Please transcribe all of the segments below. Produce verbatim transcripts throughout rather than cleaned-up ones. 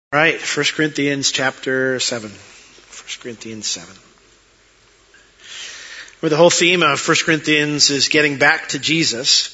All right, First Corinthians chapter seven. First Corinthians seven. Where the whole theme of First Corinthians is getting back to Jesus.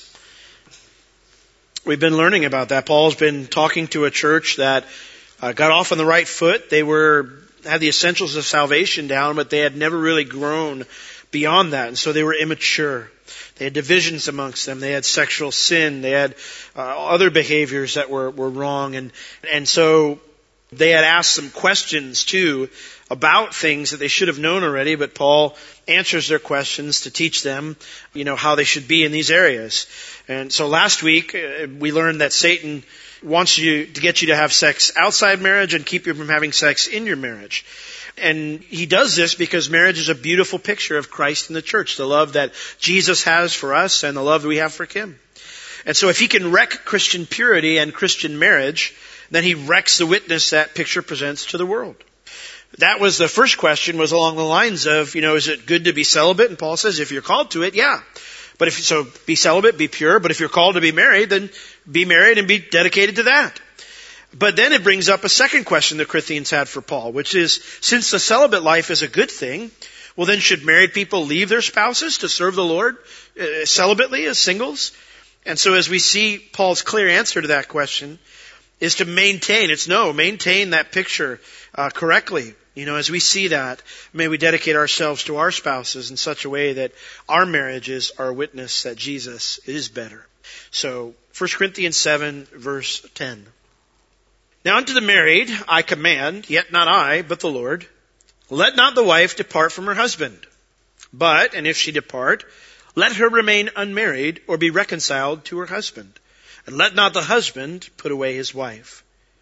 We've been learning about that. Paul's been talking to a church that uh, got off on the right foot. They were had the essentials of salvation down, but they had never really grown beyond that. And so they were immature. They had divisions amongst them. They had sexual sin. They had uh, other behaviors that were, were wrong. And, and so they had asked some questions too about things that they should have known already, but Paul answers their questions to teach them, you know, how they should be in these areas. And so last week uh, we learned that Satan wants you to get you to have sex outside marriage and keep you from having sex in your marriage. And he does this because marriage is a beautiful picture of Christ and the church, the love that Jesus has for us and the love that we have for him. And so if he can wreck Christian purity and Christian marriage, then he wrecks the witness that picture presents to the world. That was the first question, was along the lines of, you know, is it good to be celibate? And Paul says, if you're called to it, yeah. But if so, be celibate, be pure. But if you're called to be married, then be married and be dedicated to that. But then it brings up a second question the Corinthians had for Paul, which is, since the celibate life is a good thing, well then should married people leave their spouses to serve the Lord uh, celibately as singles? And so as we see Paul's clear answer to that question is to maintain, it's no, maintain that picture uh, correctly. You know, as we see that, may we dedicate ourselves to our spouses in such a way that our marriages are a witness that Jesus is better. So, First Corinthians seven, verse ten. Now unto the married I command, yet not I, but the Lord, let not the wife depart from her husband. But, and if she depart, let her remain unmarried or be reconciled to her husband. And let not the husband put away his wife.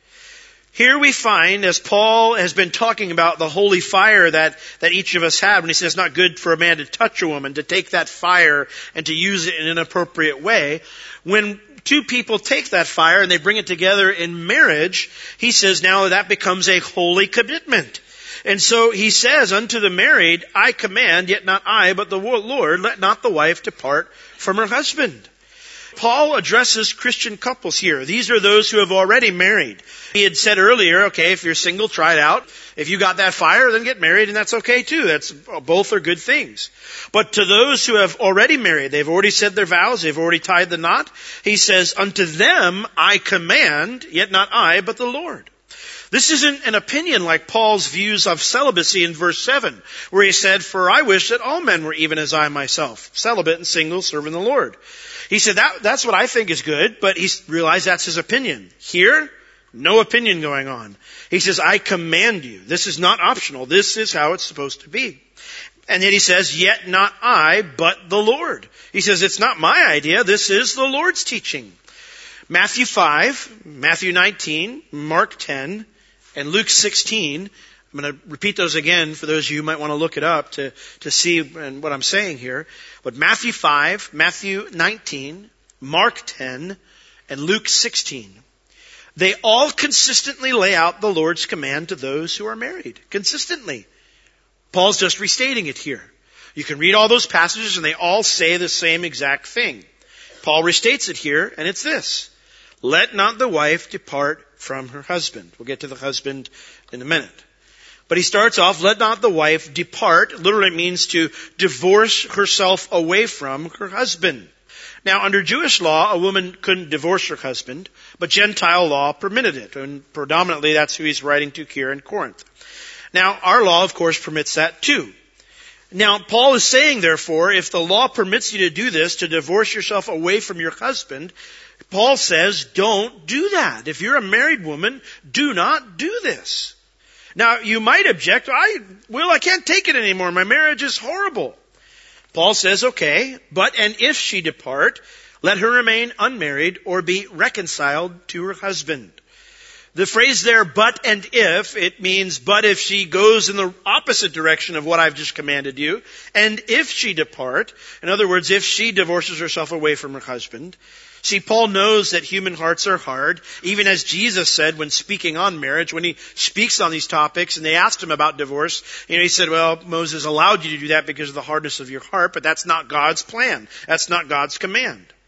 Here we find, as Paul has been talking about the holy fire that, that each of us have, when he says it's not good for a man to touch a woman, to take that fire and to use it in an appropriate way. When two people take that fire and they bring it together in marriage, he says now that becomes a holy commitment. And so he says, unto the married, I command, yet not I, but the Lord, let not the wife depart from her husband. Paul addresses Christian couples here. These are those who have already married. He had said earlier, okay, if you're single, try it out. If you got that fire, then get married, and that's okay too. That's, both are good things. But to those who have already married, they've already said their vows, they've already tied the knot, he says, unto them I command, yet not I, but the Lord. This isn't an opinion like Paul's views of celibacy in verse seven, where he said, for I wish that all men were even as I myself, celibate and single, serving the Lord. He said, that, that's what I think is good, but he realized that's his opinion. Here, no opinion going on. He says, I command you. This is not optional. This is how it's supposed to be. And then he says, yet not I, but the Lord. He says, it's not my idea. This is the Lord's teaching. Matthew five, Matthew nineteen, Mark ten, and Luke sixteen. I'm going to repeat those again for those of you who might want to look it up to, to see what I'm saying here. But Matthew five, Matthew nineteen, Mark ten, and Luke sixteen. They all consistently lay out the Lord's command to those who are married. Consistently. Paul's just restating it here. You can read all those passages and they all say the same exact thing. Paul restates it here, and it's this. Let not the wife depart from her husband. We'll get to the husband in a minute. But he starts off, let not the wife depart. Literally it means to divorce herself away from her husband. Now, under Jewish law, a woman couldn't divorce her husband, but Gentile law permitted it. And predominantly that's who he's writing to here in Corinth. Now, our law, of course, permits that too. Now, Paul is saying, therefore, if the law permits you to do this, to divorce yourself away from your husband, Paul says, don't do that. If you're a married woman, do not do this. Now, you might object, I, well, I can't take it anymore. My marriage is horrible. Paul says, okay, but and if she depart, let her remain unmarried or be reconciled to her husband. The phrase there, but and if, it means but if she goes in the opposite direction of what I've just commanded you, and if she depart, in other words, if she divorces herself away from her husband. See, Paul knows that human hearts are hard, even as Jesus said when speaking on marriage, when he speaks on these topics, and they asked him about divorce, you know, he said, well, Moses allowed you to do that because of the hardness of your heart, but that's not God's plan. That's not God's command.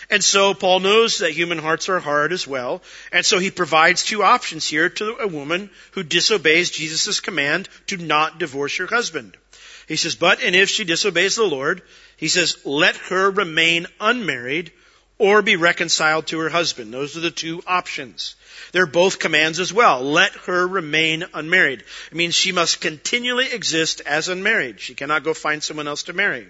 And so Paul knows that human hearts are hard as well. And so he provides two options here to a woman who disobeys Jesus' command to not divorce her husband. He says, but, and if she disobeys the Lord, he says, let her remain unmarried or be reconciled to her husband. Those are the two options. They're both commands as well. Let her remain unmarried. It means she must continually exist as unmarried. She cannot go find someone else to marry.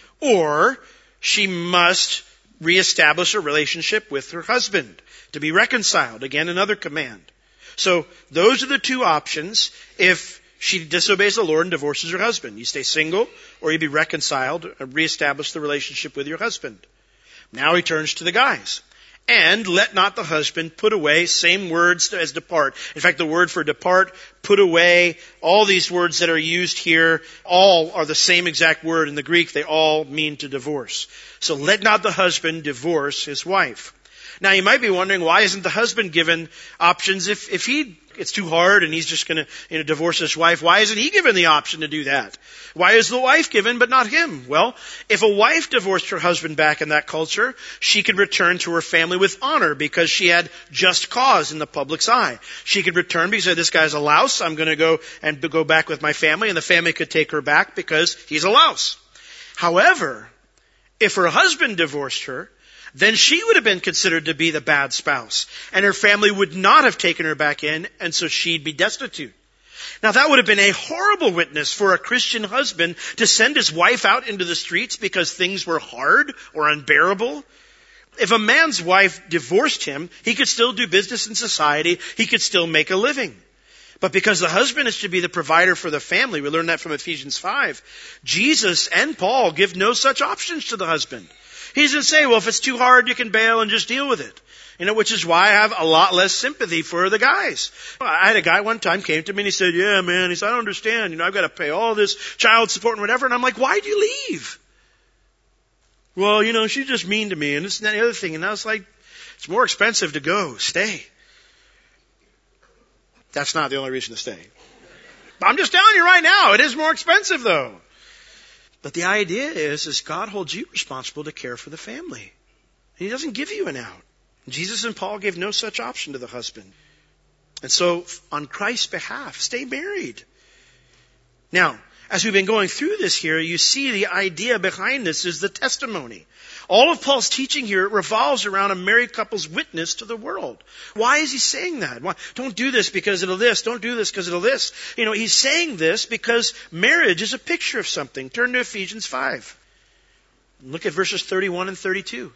Or she must reestablish a relationship with her husband to be reconciled. Again, another command. So those are the two options if she disobeys the Lord and divorces her husband. You stay single, or you be reconciled, or reestablish the relationship with your husband. Now he turns to the guys. And let not the husband put away, same words as depart. In fact, the word for depart, put away, all these words that are used here, all are the same exact word in the Greek. They all mean to divorce. So let not the husband divorce his wife. Now you might be wondering, why isn't the husband given options if, if he, it's too hard and he's just gonna, you know, divorce his wife? Why isn't he given the option to do that? Why is the wife given but not him? Well, if a wife divorced her husband back in that culture, she could return to her family with honor because she had just cause in the public's eye. She could return because she said, this guy's a louse, I'm gonna go and go back with my family, and the family could take her back because he's a louse. However, if her husband divorced her, then she would have been considered to be the bad spouse. And her family would not have taken her back in, and so she'd be destitute. Now that would have been a horrible witness for a Christian husband to send his wife out into the streets because things were hard or unbearable. If a man's wife divorced him, he could still do business in society, he could still make a living. But because the husband is to be the provider for the family, we learn that from Ephesians five, Jesus and Paul give no such options to the husband. He doesn't say, well, if it's too hard, you can bail and just deal with it. You know, which is why I have a lot less sympathy for the guys. I had a guy one time came to me and he said, yeah, man, he said, I don't understand. You know, I've got to pay all this child support and whatever. And I'm like, why'd you leave? Well, you know, she's just mean to me and this and that and the other thing. And I was like, it's more expensive to go. Stay. That's not the only reason to stay. I'm just telling you right now, it is more expensive though. But the idea is, is God holds you responsible to care for the family. He doesn't give you an out. Jesus and Paul gave no such option to the husband. And so, on Christ's behalf, stay married. Now, as we've been going through this here, you see the idea behind this is the testimony. All of Paul's teaching here revolves around a married couple's witness to the world. Why is he saying that? Why? Don't do this because it'll this. Don't do this because it'll this. You know, he's saying this because marriage is a picture of something. Turn to Ephesians five. Look at verses thirty-one and thirty-two.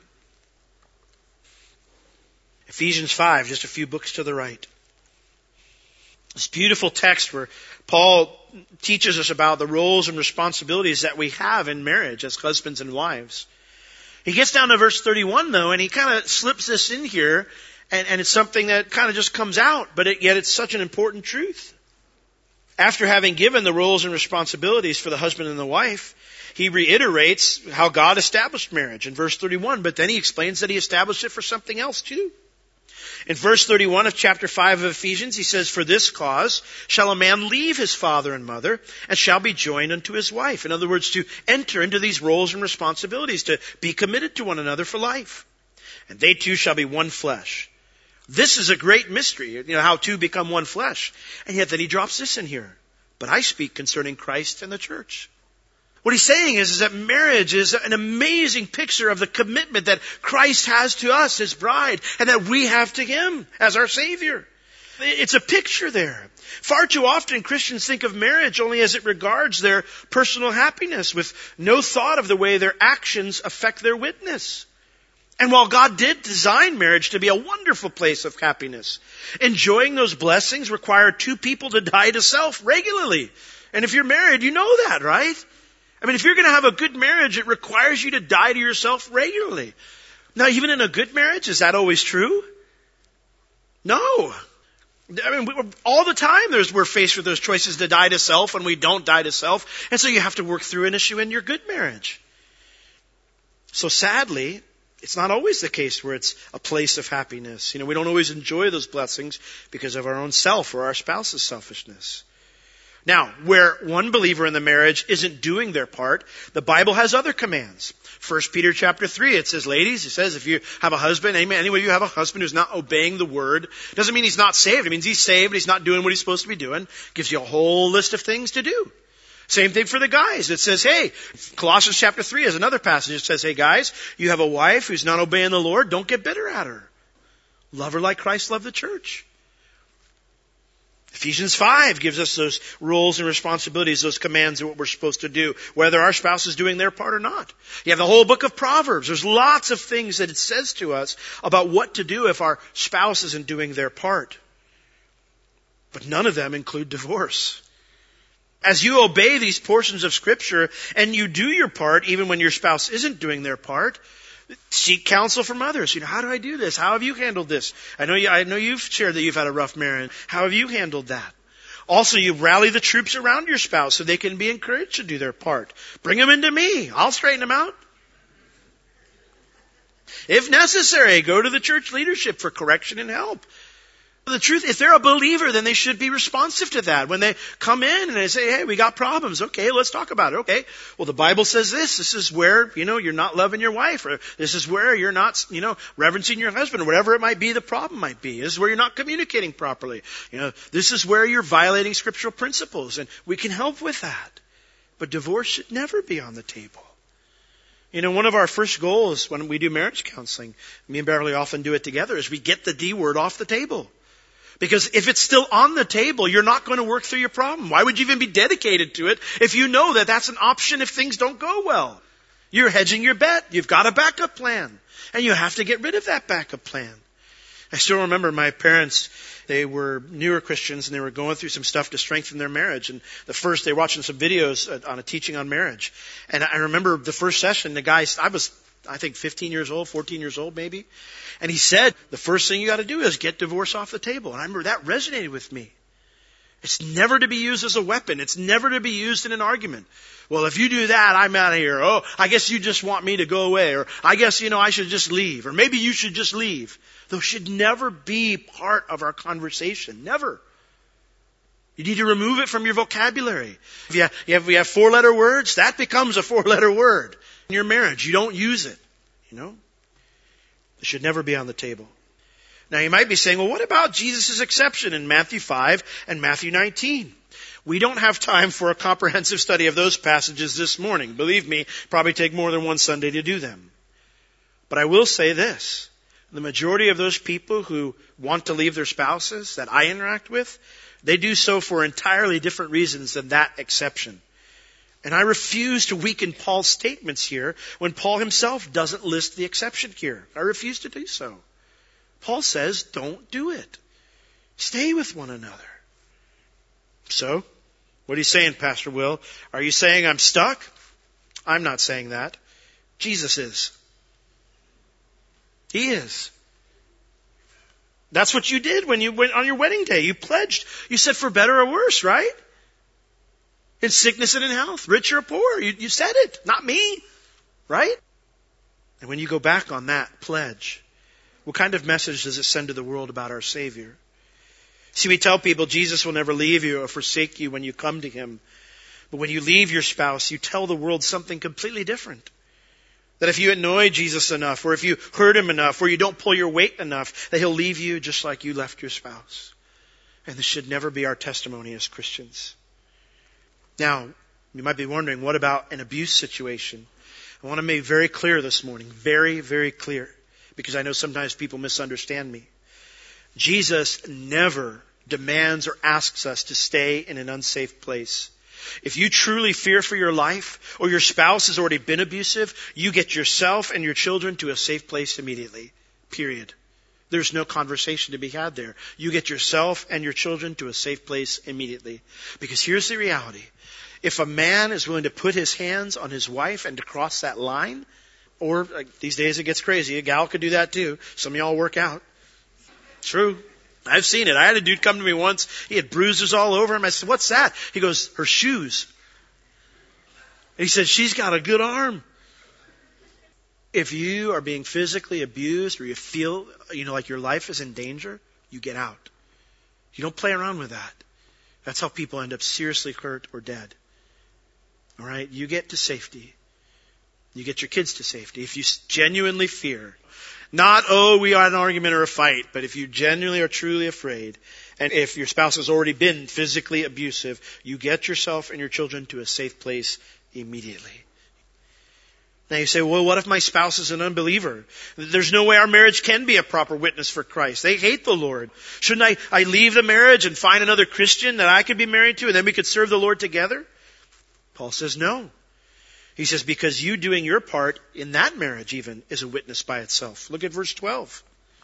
Ephesians five, just a few books to the right. This beautiful text where Paul teaches us about the roles and responsibilities that we have in marriage as husbands and wives. He gets down to verse thirty-one though, and he kind of slips this in here, and, and it's something that kind of just comes out, but it, yet it's such an important truth. After having given the roles and responsibilities for the husband and the wife, he reiterates how God established marriage in verse thirty-one, but then he explains that he established it for something else too. In verse thirty-one of chapter five of Ephesians, he says, for this cause shall a man leave his father and mother and shall be joined unto his wife. In other words, to enter into these roles and responsibilities, to be committed to one another for life. And they two shall be one flesh. This is a great mystery, you know, how two become one flesh. And yet then he drops this in here. But I speak concerning Christ and the church. What he's saying is, is that marriage is an amazing picture of the commitment that Christ has to us, his bride, and that we have to him as our Savior. It's a picture there. Far too often Christians think of marriage only as it regards their personal happiness, with no thought of the way their actions affect their witness. And while God did design marriage to be a wonderful place of happiness, enjoying those blessings require two people to die to self regularly. And if you're married, you know that, right? I mean, if you're going to have a good marriage, it requires you to die to yourself regularly. Now, even in a good marriage, is that always true? No. I mean, we, all the time there's, we're faced with those choices to die to self, and we don't die to self. And so you have to work through an issue in your good marriage. So sadly, it's not always the case where it's a place of happiness. You know, we don't always enjoy those blessings because of our own self or our spouse's selfishness. Now, where one believer in the marriage isn't doing their part, the Bible has other commands. First Peter chapter three, it says, ladies, it says, if you have a husband, amen, any of you have a husband who's not obeying the word, doesn't mean he's not saved. It means he's saved, but he's not doing what he's supposed to be doing. Gives you a whole list of things to do. Same thing for the guys. It says, hey, Colossians chapter three is another passage. It says, hey guys, you have a wife who's not obeying the Lord, don't get bitter at her. Love her like Christ loved the church. Ephesians five gives us those roles and responsibilities, those commands of what we're supposed to do, whether our spouse is doing their part or not. You have the whole book of Proverbs. There's lots of things that it says to us about what to do if our spouse isn't doing their part. But none of them include divorce. As you obey these portions of Scripture and you do your part, even when your spouse isn't doing their part, seek counsel from others. You know, how do I do this? How have you handled this? I know you, I know you've shared that you've had a rough marriage. How have you handled that? Also, you rally the troops around your spouse so they can be encouraged to do their part. Bring them into me. I'll straighten them out. If necessary, go to the church leadership for correction and help. The truth, if they're a believer, then they should be responsive to that. When they come in and they say, hey, we got problems. Okay, let's talk about it. Okay, well, the Bible says this. This is where, you know, you're not loving your wife. Or this is where you're not, you know, reverencing your husband. Or whatever it might be, the problem might be. This is where you're not communicating properly. You know, this is where you're violating scriptural principles. And we can help with that. But divorce should never be on the table. You know, one of our first goals when we do marriage counseling, me and Beverly often do it together, is we get the D word off the table. Because if it's still on the table, you're not going to work through your problem. Why would you even be dedicated to it if you know that that's an option if things don't go well? You're hedging your bet. You've got a backup plan. And you have to get rid of that backup plan. I still remember my parents, they were newer Christians and they were going through some stuff to strengthen their marriage. And the first, they were watching some videos on a teaching on marriage. And I remember the first session, the guy, I was, I think fifteen years old, fourteen years old maybe. And he said, the first thing you got to do is get divorce off the table. And I remember that resonated with me. It's never to be used as a weapon. It's never to be used in an argument. Well, if you do that, I'm out of here. Oh, I guess you just want me to go away. Or I guess, you know, I should just leave. Or maybe you should just leave. Those should never be part of our conversation. Never. You need to remove it from your vocabulary. If you have, you have, you have four-letter words, that becomes a four-letter word. In your marriage, you don't use it. You know? It should never be on the table. Now you might be saying, well, what about Jesus' exception in Matthew five and Matthew nineteen? We don't have time for a comprehensive study of those passages this morning. Believe me, probably take more than one Sunday to do them. But I will say this. The majority of those people who want to leave their spouses that I interact with, they do so for entirely different reasons than that exception. And I refuse to weaken Paul's statements here when Paul himself doesn't list the exception here. I refuse to do so. Paul says, don't do it. Stay with one another. So, what are you saying, Pastor Will? Are you saying I'm stuck? I'm not saying that. Jesus is. He is. That's what you did when you went on your wedding day. You pledged. You said for better or worse, right? In sickness and in health, rich or poor. You, you said it, not me. Right? And when you go back on that pledge, what kind of message does it send to the world about our Savior? See, we tell people Jesus will never leave you or forsake you when you come to Him. But when you leave your spouse, you tell the world something completely different. That if you annoy Jesus enough, or if you hurt Him enough, or you don't pull your weight enough, that He'll leave you just like you left your spouse. And this should never be our testimony as Christians. Now, you might be wondering, what about an abuse situation? I want to make very clear this morning, very, very clear, because I know sometimes people misunderstand me. Jesus never demands or asks us to stay in an unsafe place. If you truly fear for your life, or your spouse has already been abusive, you get yourself and your children to a safe place immediately. Period. There's no conversation to be had there. You get yourself and your children to a safe place immediately. Because here's the reality. If a man is willing to put his hands on his wife and to cross that line, or like, these days it gets crazy, a gal could do that too. Some of y'all work out. True. I've seen it. I had a dude come to me once. He had bruises all over him. I said, what's that? He goes, her shoes. And he said, she's got a good arm. If you are being physically abused or you feel, you know, like your life is in danger, you get out. You don't play around with that. That's how people end up seriously hurt or dead. All right? You get to safety. You get your kids to safety. If you genuinely fear, not, oh, we had an argument or a fight, but if you genuinely are truly afraid, and if your spouse has already been physically abusive, you get yourself and your children to a safe place immediately. Now you say, well, what if my spouse is an unbeliever? There's no way our marriage can be a proper witness for Christ. They hate the Lord. Shouldn't I, I leave the marriage and find another Christian that I could be married to and then we could serve the Lord together? Paul says no. He says because you doing your part in that marriage even is a witness by itself. Look at verse twelve.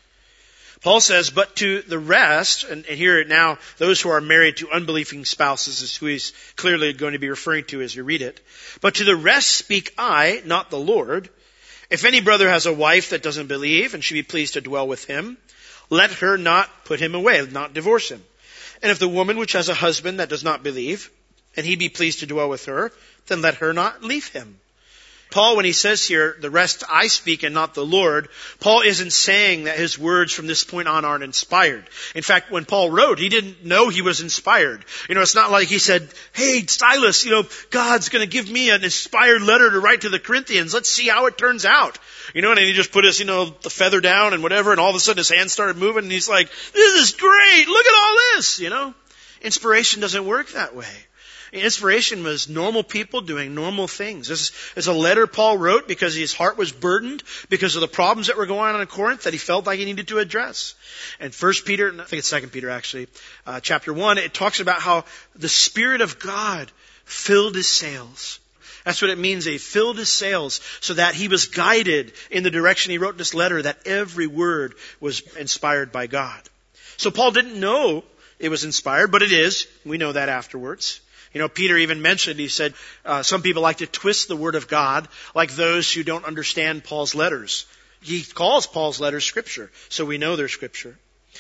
Paul says, but to the rest, and, and here now, those who are married to unbelieving spouses is who he's clearly going to be referring to as you read it. But to the rest speak I, not the Lord. If any brother has a wife that doesn't believe and should be pleased to dwell with him, let her not put him away, not divorce him. And if the woman which has a husband that does not believe, and he be pleased to dwell with her, then let her not leave him. Paul, when he says here, the rest I speak and not the Lord, Paul isn't saying that his words from this point on aren't inspired. In fact, when Paul wrote, he didn't know he was inspired. You know, it's not like he said, hey, Silas, you know, God's going to give me an inspired letter to write to the Corinthians. Let's see how it turns out. You know, and he just put his, you know, the feather down and whatever, and all of a sudden his hands started moving, and he's like, this is great. Look at all this, you know. Inspiration doesn't work that way. Inspiration was normal people doing normal things. This is a letter Paul wrote because his heart was burdened because of the problems that were going on in Corinth that he felt like he needed to address. And First Peter, I think it's Second Peter actually, uh, chapter one, it talks about how the Spirit of God filled his sails. That's what it means. He filled his sails so that he was guided in the direction he wrote this letter, that every word was inspired by God. So Paul didn't know it was inspired, but it is. We know that afterwards. You know, Peter even mentioned, he said, uh, some people like to twist the Word of God like those who don't understand Paul's letters. He calls Paul's letters Scripture, so we know they're Scripture.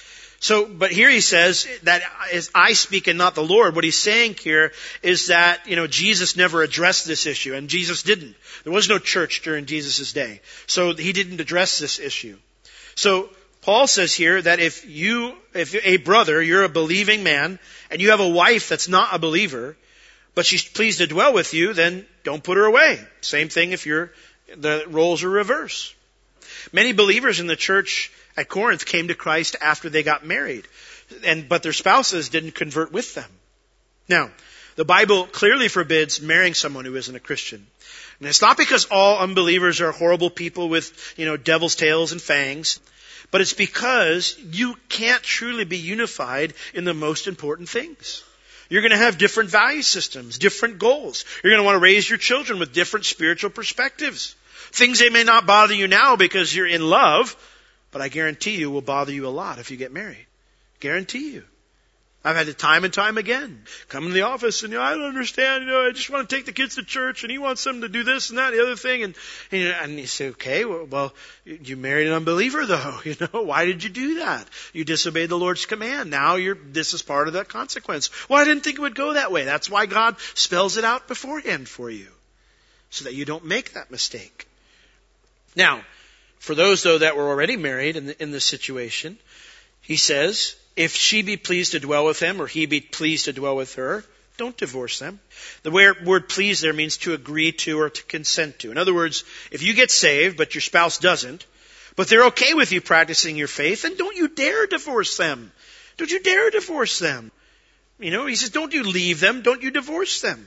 So, but here he says that as I speak and not the Lord. What he's saying here is that, you know, Jesus never addressed this issue, and Jesus didn't. There was no church during Jesus' day, so he didn't address this issue. So, Paul says here that if you, if a brother, you're a believing man, and you have a wife that's not a believer, but she's pleased to dwell with you, then don't put her away. Same thing if you're, the roles are reversed. Many believers in the church at Corinth came to Christ after they got married, and but their spouses didn't convert with them. Now, the Bible clearly forbids marrying someone who isn't a Christian. And it's not because all unbelievers are horrible people with, you know, devil's tails and fangs. But it's because you can't truly be unified in the most important things. You're going to have different value systems, different goals. You're going to want to raise your children with different spiritual perspectives. Things that may not bother you now because you're in love, but I guarantee you will bother you a lot if you get married. Guarantee you. I've had it time and time again. Come in the office and, you know, I don't understand, you know, I just want to take the kids to church and he wants them to do this and that, the other thing. And, and, you, know, and you say, okay, well, well, you married an unbeliever though, you know, why did you do that? You disobeyed the Lord's command. Now you're, this is part of that consequence. Well, I didn't think it would go that way. That's why God spells it out beforehand for you, so that you don't make that mistake. Now, for those though that were already married in, the, in this situation, he says, if she be pleased to dwell with him, or he be pleased to dwell with her, don't divorce them. The word please there means to agree to or to consent to. In other words, if you get saved, but your spouse doesn't, but they're okay with you practicing your faith, then don't you dare divorce them. Don't you dare divorce them. You know, he says, don't you leave them, don't you divorce them.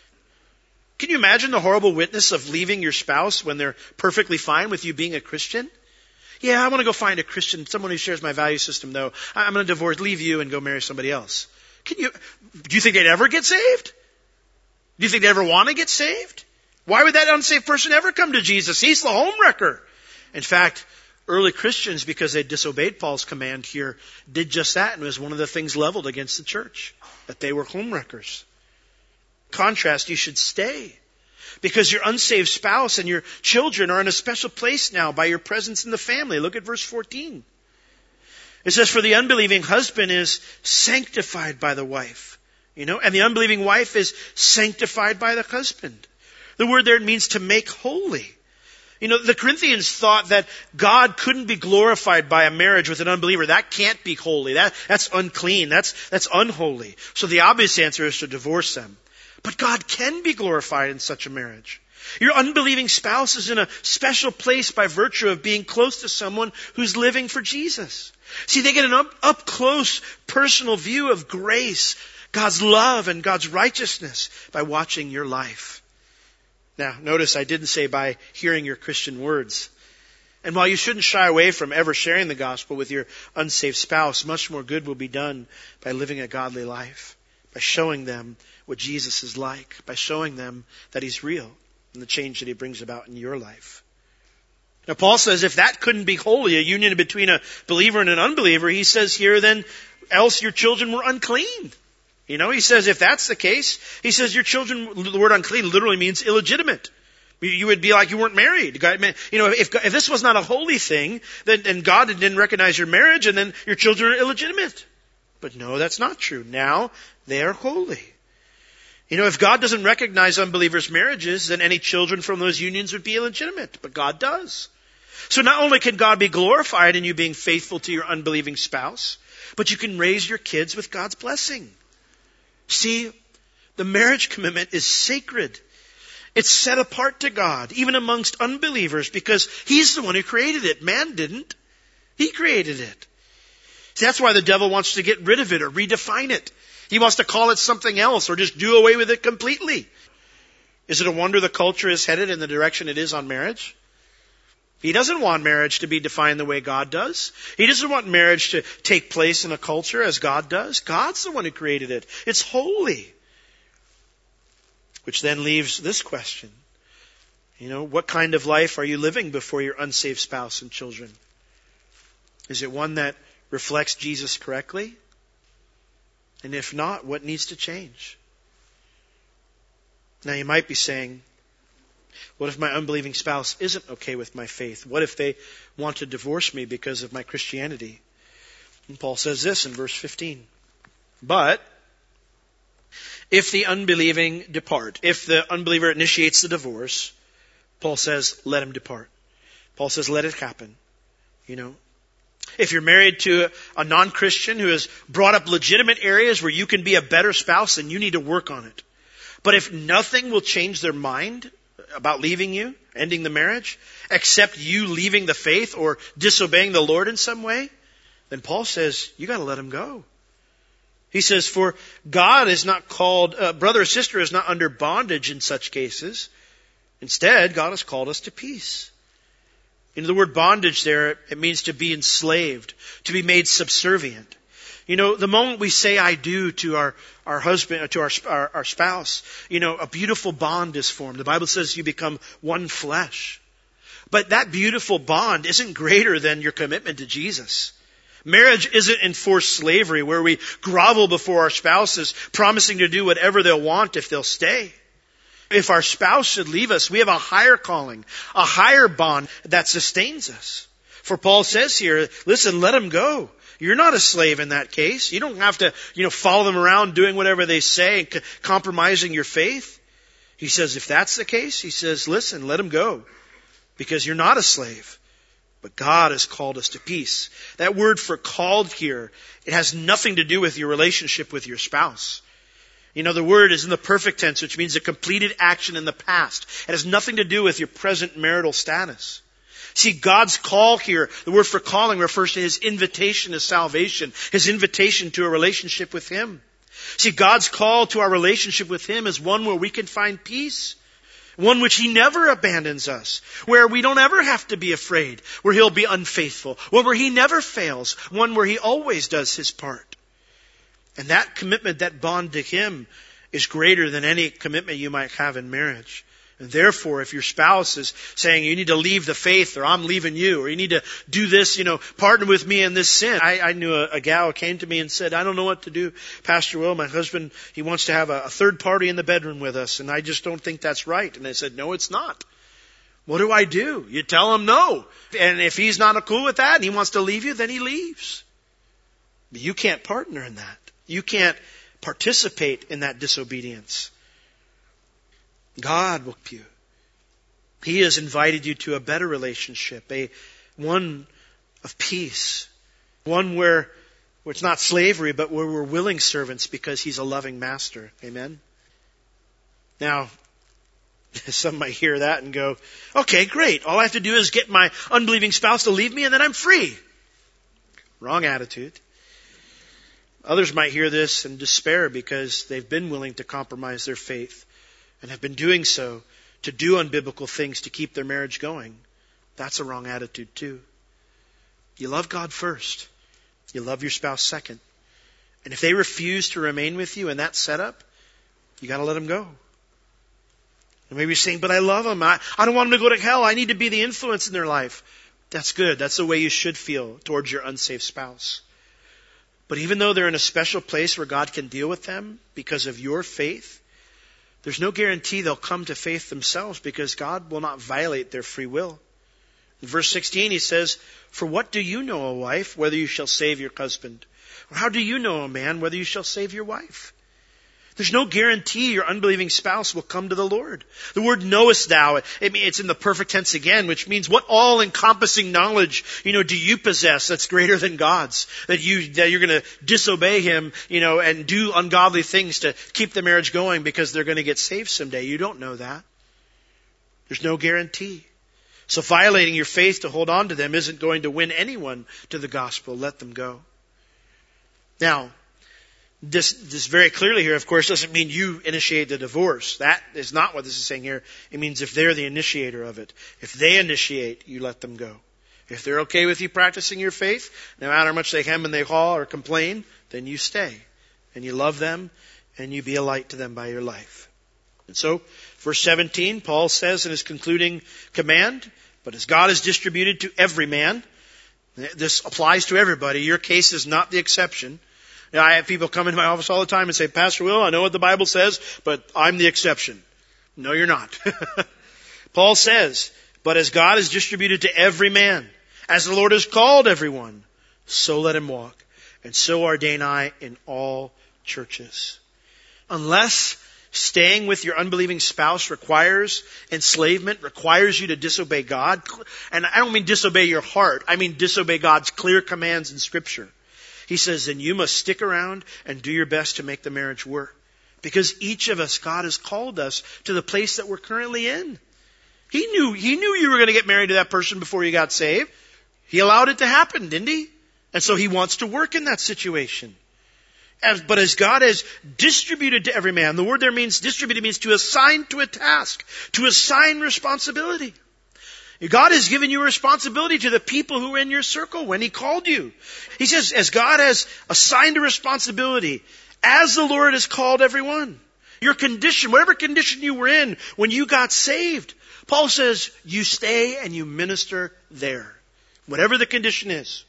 Can you imagine the horrible witness of leaving your spouse when they're perfectly fine with you being a Christian? Yeah, I want to go find a Christian, someone who shares my value system, though. I'm going to divorce, leave you and go marry somebody else. Can you, do you think they'd ever get saved? Do you think they'd ever want to get saved? Why would that unsaved person ever come to Jesus? He's the homewrecker. In fact, early Christians, because they disobeyed Paul's command here, did just that, and it was one of the things leveled against the church, that they were homewreckers. Contrast, you should stay. Because your unsaved spouse and your children are in a special place now by your presence in the family. Look at verse fourteen. It says, for the unbelieving husband is sanctified by the wife. You know, and the unbelieving wife is sanctified by the husband. The word there means to make holy. You know, the Corinthians thought that God couldn't be glorified by a marriage with an unbeliever. That can't be holy. That, that's unclean. That's, that's unholy. So the obvious answer is to divorce them. But God can be glorified in such a marriage. Your unbelieving spouse is in a special place by virtue of being close to someone who's living for Jesus. See, they get an up, up close personal view of grace, God's love and God's righteousness by watching your life. Now, notice I didn't say by hearing your Christian words. And while you shouldn't shy away from ever sharing the gospel with your unsaved spouse, much more good will be done by living a godly life, by showing them what Jesus is like, by showing them that He's real and the change that He brings about in your life. Now, Paul says if that couldn't be holy, a union between a believer and an unbeliever, he says here, then else your children were unclean. You know, he says if that's the case, he says your children, the word unclean literally means illegitimate. You would be like you weren't married. You know, if, if this was not a holy thing, then and God didn't recognize your marriage, and then your children are illegitimate. But no, that's not true. Now they are holy. You know, if God doesn't recognize unbelievers' marriages, then any children from those unions would be illegitimate. But God does. So not only can God be glorified in you being faithful to your unbelieving spouse, but you can raise your kids with God's blessing. See, the marriage commitment is sacred. It's set apart to God, even amongst unbelievers, because He's the one who created it. Man didn't. He created it. See, that's why the devil wants to get rid of it or redefine it. He wants to call it something else or just do away with it completely. Is it a wonder the culture is headed in the direction it is on marriage? He doesn't want marriage to be defined the way God does. He doesn't want marriage to take place in a culture as God does. God's the one who created it. It's holy. Which then leaves this question. You know, what kind of life are you living before your unsaved spouse and children? Is it one that reflects Jesus correctly? And if not, what needs to change? Now you might be saying, what if my unbelieving spouse isn't okay with my faith? What if they want to divorce me because of my Christianity? And Paul says this in verse fifteen. But if the unbelieving depart, if the unbeliever initiates the divorce, Paul says, let him depart. Paul says, let it happen. You know, if you're married to a non-Christian who has brought up legitimate areas where you can be a better spouse, then you need to work on it. But if nothing will change their mind about leaving you, ending the marriage, except you leaving the faith or disobeying the Lord in some way, then Paul says, you got to let them go. He says, for God is not called, uh, brother or sister is not under bondage in such cases. Instead, God has called us to peace. In the word bondage there, it means to be enslaved, to be made subservient. You know, the moment we say I do to our, our husband, to our, our, our spouse, you know, a beautiful bond is formed. The Bible says you become one flesh. But that beautiful bond isn't greater than your commitment to Jesus. Marriage isn't enforced slavery where we grovel before our spouses, promising to do whatever they'll want if they'll stay. If our spouse should leave us, we have a higher calling, a higher bond that sustains us. For Paul says here, listen, let them go. You're not a slave in that case. You don't have to, you know, follow them around doing whatever they say and compromising your faith. He says, if that's the case, he says, listen, let them go because you're not a slave. But God has called us to peace. That word for called here, it has nothing to do with your relationship with your spouse. You know, the word is in the perfect tense, which means a completed action in the past. It has nothing to do with your present marital status. See, God's call here, the word for calling refers to His invitation to salvation, His invitation to a relationship with Him. See, God's call to our relationship with Him is one where we can find peace. One which He never abandons us, where we don't ever have to be afraid, where He'll be unfaithful, one where He never fails, one where He always does His part. And that commitment, that bond to Him is greater than any commitment you might have in marriage. And therefore, if your spouse is saying you need to leave the faith or I'm leaving you or you need to do this, you know, partner with me in this sin. I, I knew a, a gal who came to me and said, I don't know what to do, Pastor Will. My husband, he wants to have a, a third party in the bedroom with us and I just don't think that's right. And I said, no, it's not. What do I do? You tell him no. And if he's not cool with that and he wants to leave you, then he leaves. But you can't partner in that. You can't participate in that disobedience. God will help you. He has invited you to a better relationship, a one of peace, one where, where it's not slavery, but where we're willing servants because He's a loving master. Amen? Now, some might hear that and go, okay, great. All I have to do is get my unbelieving spouse to leave me and then I'm free. Wrong attitude. Others might hear this and despair because they've been willing to compromise their faith and have been doing so to do unbiblical things to keep their marriage going. That's a wrong attitude too. You love God first. You love your spouse second. And if they refuse to remain with you in that setup, you got to let them go. And maybe you're saying, but I love them. I, I don't want them to go to hell. I need to be the influence in their life. That's good. That's the way you should feel towards your unsaved spouse. But even though they're in a special place where God can deal with them because of your faith, there's no guarantee they'll come to faith themselves because God will not violate their free will. In verse sixteen, he says, for what do you know, O wife, whether you shall save your husband? Or how do you know, O man, whether you shall save your wife? There's no guarantee your unbelieving spouse will come to the Lord. The word knowest thou, it, it's in the perfect tense again, which means what all-encompassing knowledge, you know, do you possess that's greater than God's? That you, that you're going to disobey Him, you know, and do ungodly things to keep the marriage going because they're going to get saved someday. You don't know that. There's no guarantee. So violating your faith to hold on to them isn't going to win anyone to the gospel. Let them go. Now, This, this very clearly here, of course, doesn't mean you initiate the divorce. That is not what this is saying here. It means if they're the initiator of it. If they initiate, you let them go. If they're okay with you practicing your faith, no matter how much they hem and they haw or complain, then you stay. And you love them, and you be a light to them by your life. And so, verse seventeen, Paul says in his concluding command, but as God has distributed to every man, this applies to everybody. Your case is not the exception. You know, I have people come into my office all the time and say, Pastor Will, I know what the Bible says, but I'm the exception. No, you're not. Paul says, but as God has distributed to every man, as the Lord has called everyone, so let him walk. And so ordain I in all churches. Unless staying with your unbelieving spouse requires enslavement, requires you to disobey God, and I don't mean disobey your heart, I mean disobey God's clear commands in Scripture. He says, then you must stick around and do your best to make the marriage work. Because each of us, God has called us to the place that we're currently in. He knew, He knew you were going to get married to that person before you got saved. He allowed it to happen, didn't He? And so He wants to work in that situation. As, but as God has distributed to every man, the word there means distributed means to assign to a task, to assign responsibility. God has given you a responsibility to the people who are in your circle when He called you. He says, as God has assigned a responsibility, as the Lord has called everyone, your condition, whatever condition you were in when you got saved, Paul says, you stay and you minister there. Whatever the condition is,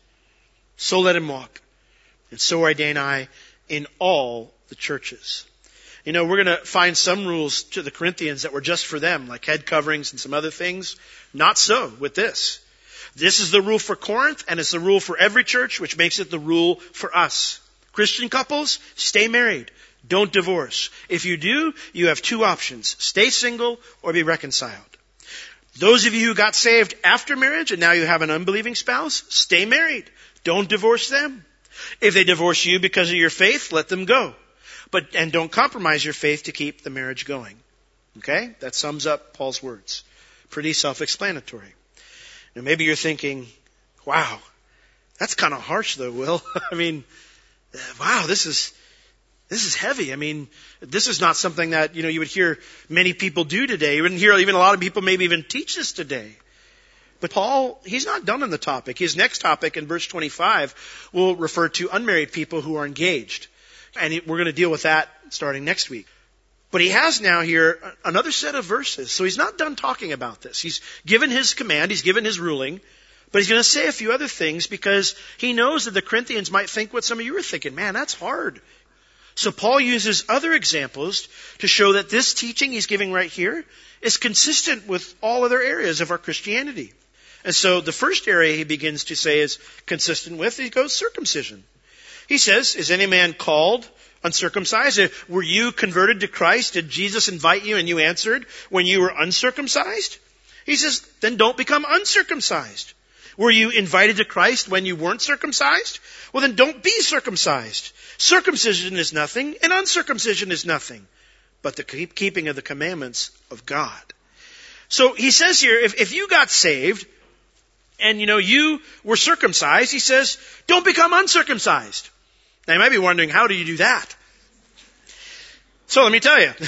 so let him walk. And so ordain I in all the churches. You know, we're going to find some rules to the Corinthians that were just for them, like head coverings and some other things. Not so with this. This is the rule for Corinth, and it's the rule for every church, which makes it the rule for us. Christian couples, stay married. Don't divorce. If you do, you have two options. Stay single or be reconciled. Those of you who got saved after marriage and now you have an unbelieving spouse, stay married. Don't divorce them. If they divorce you because of your faith, let them go. But, and don't compromise your faith to keep the marriage going. Okay? That sums up Paul's words. Pretty self-explanatory. Now maybe you're thinking, wow, that's kind of harsh though, Will. I mean, wow, this is, this is heavy. I mean, this is not something that, you know, you would hear many people do today. You wouldn't hear even a lot of people maybe even teach this today. But Paul, he's not done on the topic. His next topic in verse twenty-five will refer to unmarried people who are engaged. And we're going to deal with that starting next week. But he has now here another set of verses. So he's not done talking about this. He's given his command. He's given his ruling. But he's going to say a few other things because he knows that the Corinthians might think what some of you are thinking. Man, that's hard. So Paul uses other examples to show that this teaching he's giving right here is consistent with all other areas of our Christianity. And so the first area he begins to say is consistent with, he goes circumcision. He says, is any man called uncircumcised? Were you converted to Christ? Did Jesus invite you and you answered when you were uncircumcised? He says, then don't become uncircumcised. Were you invited to Christ when you weren't circumcised? Well, then don't be circumcised. Circumcision is nothing, and uncircumcision is nothing, but the keeping of the commandments of God. So he says here, if, if you got saved, and you know, you were circumcised, he says, don't become uncircumcised. Now you might be wondering, how do you do that? So let me tell you.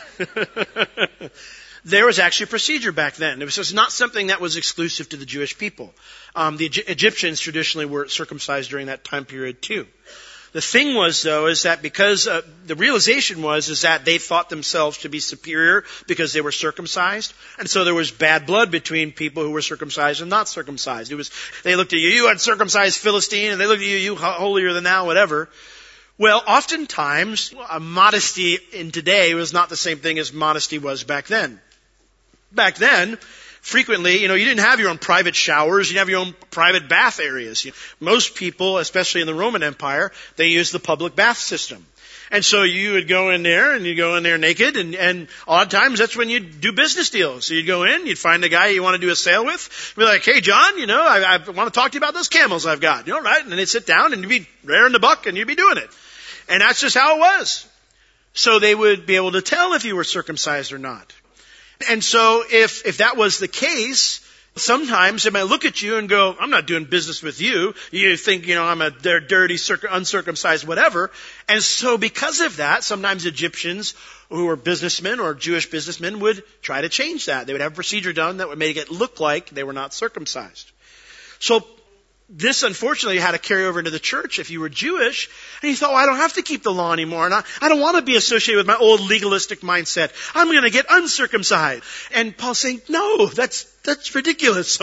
There was actually a procedure back then. It was just not something that was exclusive to the Jewish people. Um, the Egyptians traditionally were circumcised during that time period too. The thing was, though, is that because uh, the realization was is that they thought themselves to be superior because they were circumcised, and so there was bad blood between people who were circumcised and not circumcised. It was they looked at you, you uncircumcised Philistine, and they looked at you, you holier than thou, whatever. Well, oftentimes, uh, modesty in today was not the same thing as modesty was back then. Back then, frequently, you know, you didn't have your own private showers, you didn't have your own private bath areas. You, most people, especially in the Roman Empire, they used the public bath system. And so you would go in there, and you'd go in there naked, and, and odd times that's when you'd do business deals. So you'd go in, you'd find a guy you want to do a sale with, be like, hey John, you know, I, I want to talk to you about those camels I've got. You know, right? And then they'd sit down, and you'd be raring the buck, and you'd be doing it. And that's just how it was. So they would be able to tell if you were circumcised or not. And so if, if that was the case, sometimes they might look at you and go, I'm not doing business with you. You think, you know, I'm a dirty, uncircumcised, whatever. And so because of that, sometimes Egyptians who were businessmen or Jewish businessmen would try to change that. They would have a procedure done that would make it look like they were not circumcised. So this, unfortunately, had to carry over into the church if you were Jewish. And you thought, well, I don't have to keep the law anymore. And I, I don't want to be associated with my old legalistic mindset. I'm going to get uncircumcised. And Paul's saying, no, that's that's ridiculous.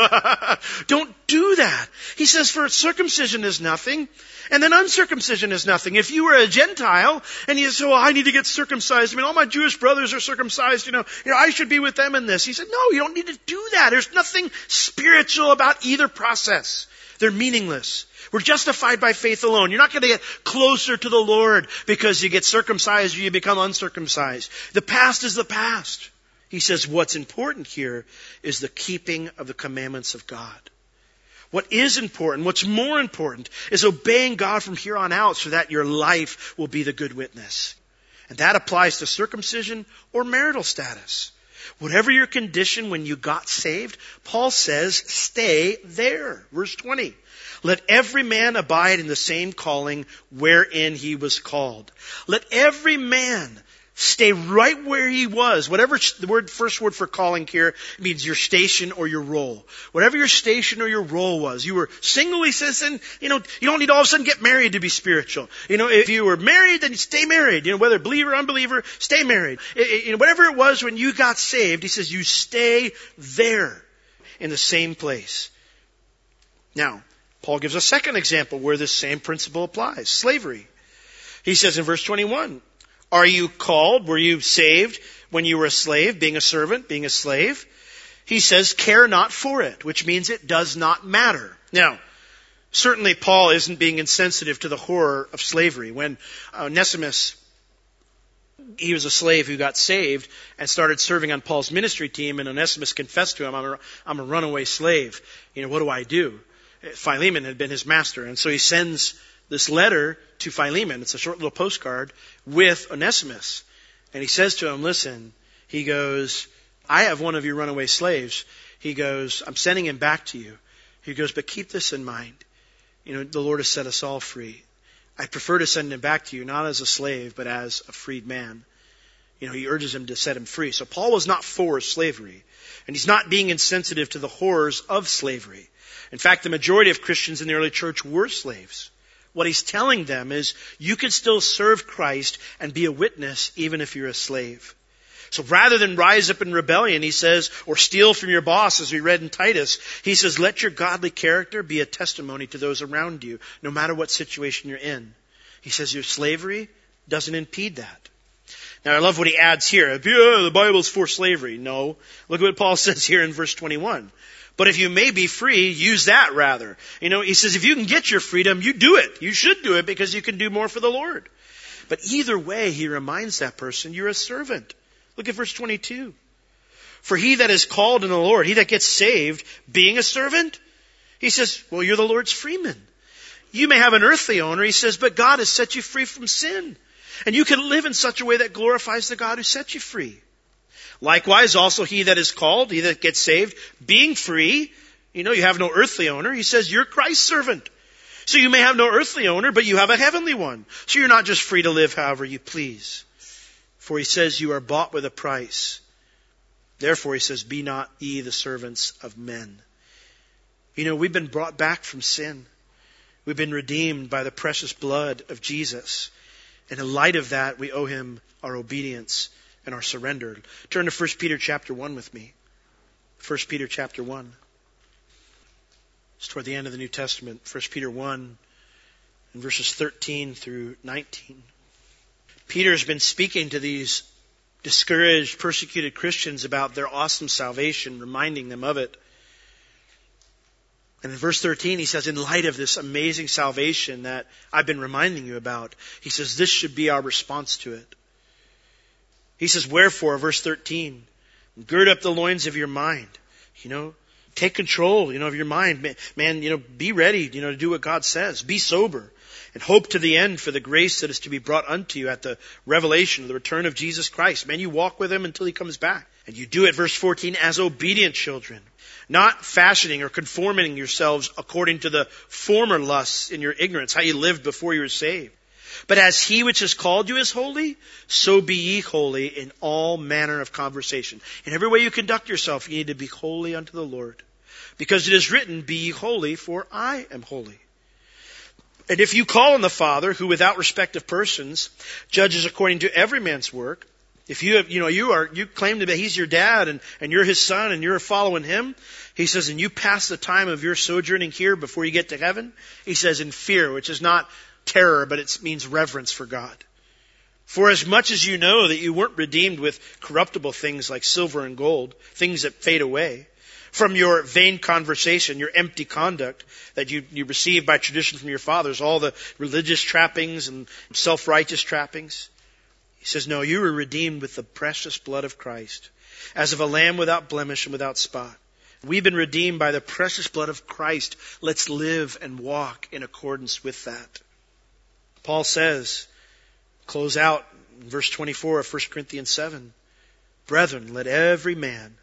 Don't do that. He says, for circumcision is nothing, and then uncircumcision is nothing. If you were a Gentile, and you say, well, I need to get circumcised. I mean, all my Jewish brothers are circumcised. You know, you know, I should be with them in this. He said, no, you don't need to do that. There's nothing spiritual about either process. They're meaningless. We're justified by faith alone. You're not going to get closer to the Lord because you get circumcised or you become uncircumcised. The past is the past. He says what's important here is the keeping of the commandments of God. What is important, what's more important, is obeying God from here on out so that your life will be the good witness. And that applies to circumcision or marital status. Whatever your condition when you got saved, Paul says, stay there. Verse twenty. Let every man abide in the same calling wherein he was called. Let every man stay right where he was. Whatever the word, first word for calling here means your station or your role. Whatever your station or your role was. You were single, he says, and you know, you don't need to all of a sudden get married to be spiritual. You know, if you were married, then you stay married. You know, whether believer or unbeliever, stay married. It, it, you know, whatever it was when you got saved, he says you stay there in the same place. Now, Paul gives a second example where this same principle applies. Slavery. He says in verse twenty-one, are you called? Were you saved when you were a slave, being a servant, being a slave? He says, care not for it, which means it does not matter. Now, certainly Paul isn't being insensitive to the horror of slavery. When Onesimus, he was a slave who got saved and started serving on Paul's ministry team, and Onesimus confessed to him, I'm a, I'm a runaway slave. You know, what do I do? Philemon had been his master, and so he sends this letter to Philemon. It's a short little postcard with Onesimus. And he says to him, listen, he goes, I have one of your runaway slaves. He goes, I'm sending him back to you. He goes, but keep this in mind. You know, the Lord has set us all free. I prefer to send him back to you, not as a slave, but as a freed man. You know, he urges him to set him free. So Paul was not for slavery. And he's not being insensitive to the horrors of slavery. In fact, the majority of Christians in the early church were slaves. What he's telling them is you can still serve Christ and be a witness even if you're a slave. So rather than rise up in rebellion, he says, or steal from your boss, as we read in Titus, he says, let your godly character be a testimony to those around you, no matter what situation you're in. He says your slavery doesn't impede that. Now I love what he adds here. Yeah, the Bible's for slavery. No. Look at what Paul says here in verse twenty-one. But if you may be free, use that rather. You know, he says if you can get your freedom, you do it. You should do it because you can do more for the Lord. But either way, he reminds that person, you're a servant. Look at verse twenty-two. For he that is called in the Lord, he that gets saved, being a servant, he says, well, you're the Lord's freeman. You may have an earthly owner, he says, but God has set you free from sin. And you can live in such a way that glorifies the God who set you free. Likewise, also he that is called, he that gets saved, being free, you know, you have no earthly owner, he says, you're Christ's servant. So you may have no earthly owner, but you have a heavenly one. So you're not just free to live however you please. For he says, you are bought with a price. Therefore, he says, be not ye the servants of men. You know, we've been brought back from sin. We've been redeemed by the precious blood of Jesus. And in light of that, we owe him our obedience and our surrender. Turn to First Peter chapter one with me. First Peter chapter one. It's toward the end of the New Testament. First Peter one, and verses thirteen through nineteen. Peter's been speaking to these discouraged, persecuted Christians about their awesome salvation, reminding them of it. And in verse thirteen, he says, in light of this amazing salvation that I've been reminding you about, he says, this should be our response to it. He says, wherefore, verse thirteen, gird up the loins of your mind. You know, take control, you know, of your mind. Man, you know, be ready, you know, to do what God says. Be sober. And hope to the end for the grace that is to be brought unto you at the revelation of the return of Jesus Christ. Man, you walk with him until he comes back. And you do it, verse fourteen, as obedient children. Not fashioning or conforming yourselves according to the former lusts in your ignorance, how you lived before you were saved. But as he which has called you is holy, so be ye holy in all manner of conversation. In every way you conduct yourself, you need to be holy unto the Lord. Because it is written, be ye holy, for I am holy. And if you call on the Father, who without respect of persons judges according to every man's work, if you have, you know, you are, you claim to be, he's your dad and, and you're his son and you're following him, he says, and you pass the time of your sojourning here before you get to heaven, he says, in fear, which is not terror, but it means reverence for God. For as much as you know that you weren't redeemed with corruptible things like silver and gold, things that fade away, from your vain conversation, your empty conduct that you, you received by tradition from your fathers, all the religious trappings and self-righteous trappings. He says, no, you were redeemed with the precious blood of Christ, as of a lamb without blemish and without spot. We've been redeemed by the precious blood of Christ. Let's live and walk in accordance with that. Paul says, close out in verse twenty-four of First Corinthians seven, brethren, let every man,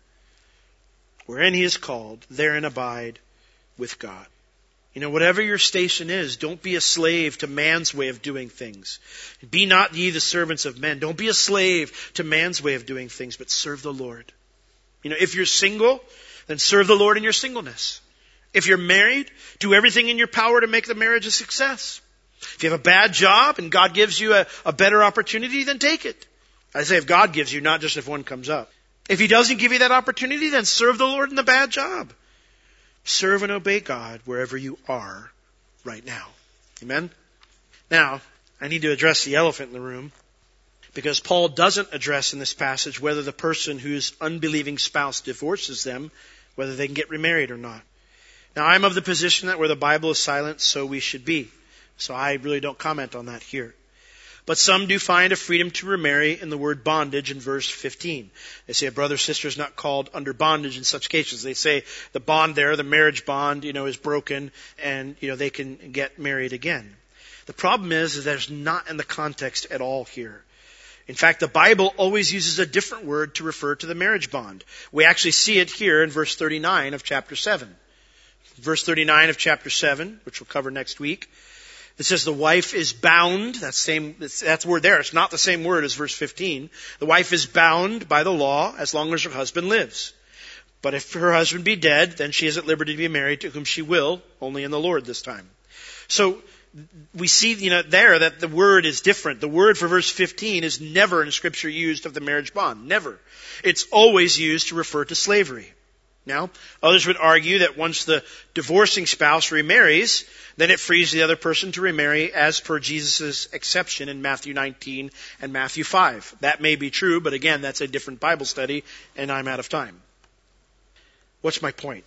wherein he is called, therein abide with God. You know, whatever your station is, don't be a slave to man's way of doing things. Be not ye the servants of men. Don't be a slave to man's way of doing things, but serve the Lord. You know, if you're single, then serve the Lord in your singleness. If you're married, do everything in your power to make the marriage a success. If you have a bad job and God gives you a, a better opportunity, then take it. I say if God gives you, not just if one comes up. If he doesn't give you that opportunity, then serve the Lord in the bad job. Serve and obey God wherever you are right now. Amen? Now, I need to address the elephant in the room, because Paul doesn't address in this passage whether the person whose unbelieving spouse divorces them, whether they can get remarried or not. Now, I'm of the position that where the Bible is silent, so we should be. So I really don't comment on that here. But some do find a freedom to remarry in the word bondage in verse fifteen. They say a brother or sister is not called under bondage in such cases. They say the bond there, the marriage bond, you know, is broken and, you know, they can get married again. The problem is, is that it's not in the context at all here. In fact, the Bible always uses a different word to refer to the marriage bond. We actually see it here in verse thirty-nine of chapter seven. Verse thirty-nine of chapter seven, which we'll cover next week. It says the wife is bound. That's same. That's the word there. It's not the same word as verse fifteen. The wife is bound by the law as long as her husband lives. But if her husband be dead, then she is at liberty to be married to whom she will, only in the Lord this time. So we see, you know, there that the word is different. The word for verse fifteen is never in Scripture used of the marriage bond. Never. It's always used to refer to slavery. Now, others would argue that once the divorcing spouse remarries, then it frees the other person to remarry as per Jesus' exception in Matthew nineteen and Matthew five. That may be true, but again, that's a different Bible study, and I'm out of time. What's my point?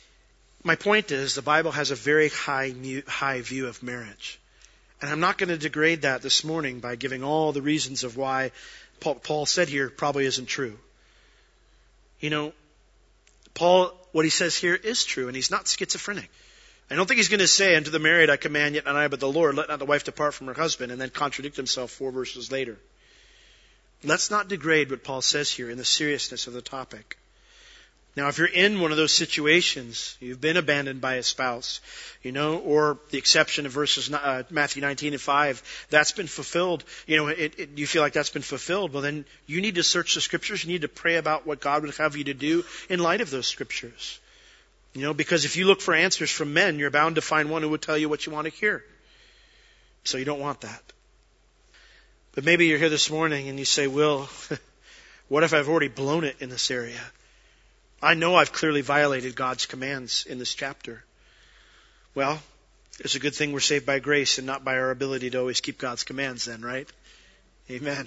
My point is the Bible has a very high, high view of marriage. And I'm not going to degrade that this morning by giving all the reasons of why Paul said here probably isn't true. You know, Paul, what he says here is true, and he's not schizophrenic. I don't think he's going to say, unto the married I command, yet not I, but the Lord, let not the wife depart from her husband, and then contradict himself four verses later. Let's not degrade what Paul says here in the seriousness of the topic. Now, if you're in one of those situations, you've been abandoned by a spouse, you know, or the exception of verses uh, Matthew nineteen and five, that's been fulfilled. You know, it, it, you feel like that's been fulfilled. Well, then you need to search the Scriptures. You need to pray about what God would have you to do in light of those Scriptures. You know, because if you look for answers from men, you're bound to find one who would tell you what you want to hear. So you don't want that. But maybe you're here this morning and you say, Will, what if I've already blown it in this area? I know I've clearly violated God's commands in this chapter. Well, it's a good thing we're saved by grace and not by our ability to always keep God's commands then, right? Amen.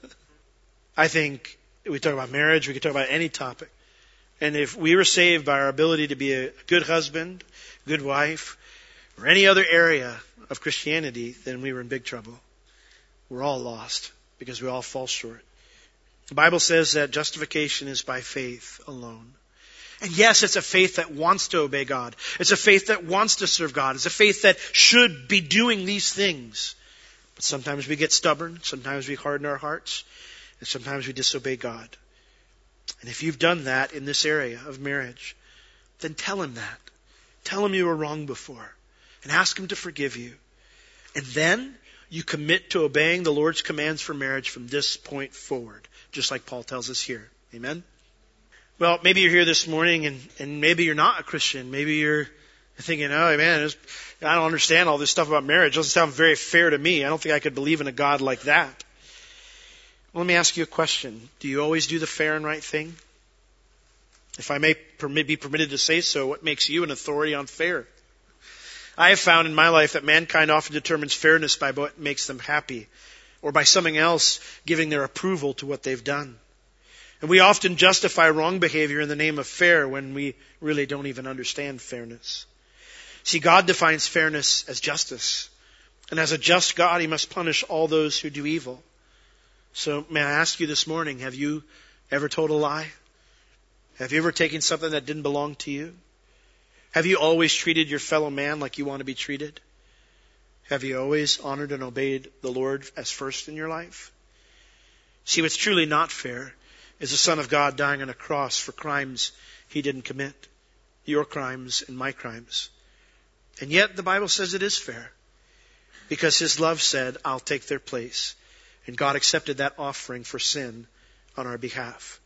I think we talk about marriage, we could talk about any topic. And if we were saved by our ability to be a good husband, good wife, or any other area of Christianity, then we were in big trouble. We're all lost because we all fall short. The Bible says that justification is by faith alone. And yes, it's a faith that wants to obey God. It's a faith that wants to serve God. It's a faith that should be doing these things. But sometimes we get stubborn. Sometimes we harden our hearts. And sometimes we disobey God. And if you've done that in this area of marriage, then tell Him that. Tell Him you were wrong before. And ask Him to forgive you. And then you commit to obeying the Lord's commands for marriage from this point forward. Just like Paul tells us here. Amen? Well, maybe you're here this morning and, and maybe you're not a Christian. Maybe you're thinking, oh man, I don't understand all this stuff about marriage. It doesn't sound very fair to me. I don't think I could believe in a God like that. Well, let me ask you a question. Do you always do the fair and right thing? If I may be permitted to say so, what makes you an authority on fair? I have found in my life that mankind often determines fairness by what makes them happy, or by something else giving their approval to what they've done. And we often justify wrong behavior in the name of fair when we really don't even understand fairness. See, God defines fairness as justice. And as a just God, He must punish all those who do evil. So may I ask you this morning, have you ever told a lie? Have you ever taken something that didn't belong to you? Have you always treated your fellow man like you want to be treated? Have you always honored and obeyed the Lord as first in your life? See, what's truly not fair is the Son of God dying on a cross for crimes He didn't commit. Your crimes and my crimes. And yet the Bible says it is fair. Because His love said, I'll take their place. And God accepted that offering for sin on our behalf.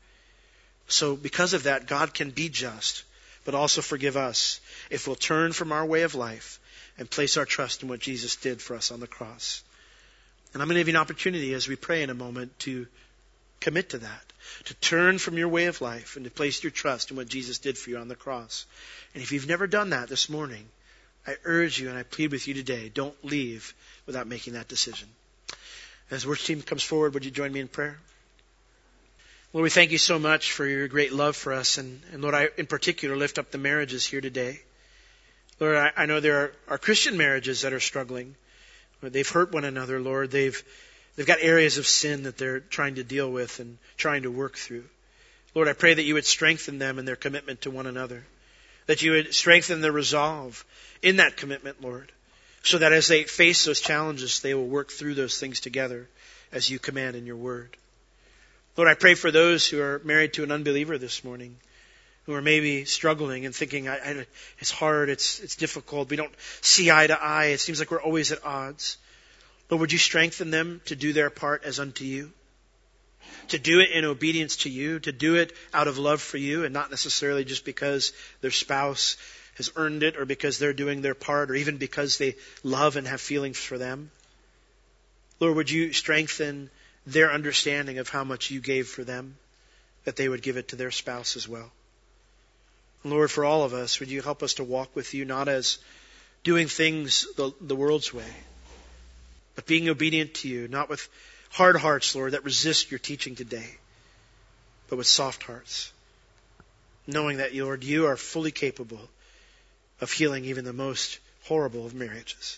So because of that, God can be just, but also forgive us if we'll turn from our way of life and place our trust in what Jesus did for us on the cross. And I'm going to give you an opportunity as we pray in a moment to commit to that. To turn from your way of life and to place your trust in what Jesus did for you on the cross. And if you've never done that this morning, I urge you and I plead with you today, don't leave without making that decision. As the worship team comes forward, would you join me in prayer? Lord, we thank you so much for your great love for us. And, and Lord, I in particular lift up the marriages here today. Lord, I, I know there are, are Christian marriages that are struggling. They've hurt one another, Lord. They've they've got areas of sin that they're trying to deal with and trying to work through. Lord, I pray that you would strengthen them in their commitment to one another. That you would strengthen their resolve in that commitment, Lord. So that as they face those challenges, they will work through those things together as you command in your word. Lord, I pray for those who are married to an unbeliever this morning, who are maybe struggling and thinking, I, I, it's hard, it's, it's difficult, we don't see eye to eye, it seems like we're always at odds. Lord, would you strengthen them to do their part as unto you? To do it in obedience to you, to do it out of love for you, and not necessarily just because their spouse has earned it or because they're doing their part or even because they love and have feelings for them. Lord, would you strengthen their understanding of how much you gave for them, that they would give it to their spouse as well. Lord, for all of us, would you help us to walk with you not as doing things the, the world's way, but being obedient to you, not with hard hearts, Lord, that resist your teaching today, but with soft hearts, knowing that, Lord, you are fully capable of healing even the most horrible of marriages.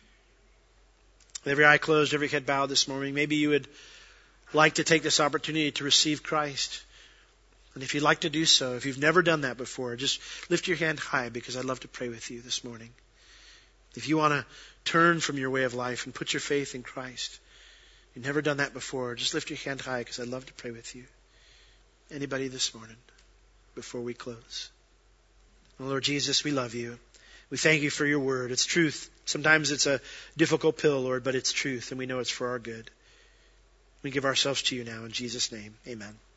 With every eye closed, every head bowed this morning, maybe you would like to take this opportunity to receive Christ, And if you'd like to do so, if you've never done that before, just lift your hand high because I'd love to pray with you this morning. If you want to turn from your way of life and put your faith in Christ, you've never done that before, just lift your hand high because I'd love to pray with you. Anybody this morning before we close? Oh, Lord Jesus, we love you. We thank you for your word. It's truth. Sometimes it's a difficult pill, Lord, but it's truth, and we know it's for our good. We give ourselves to you now in Jesus' name. Amen.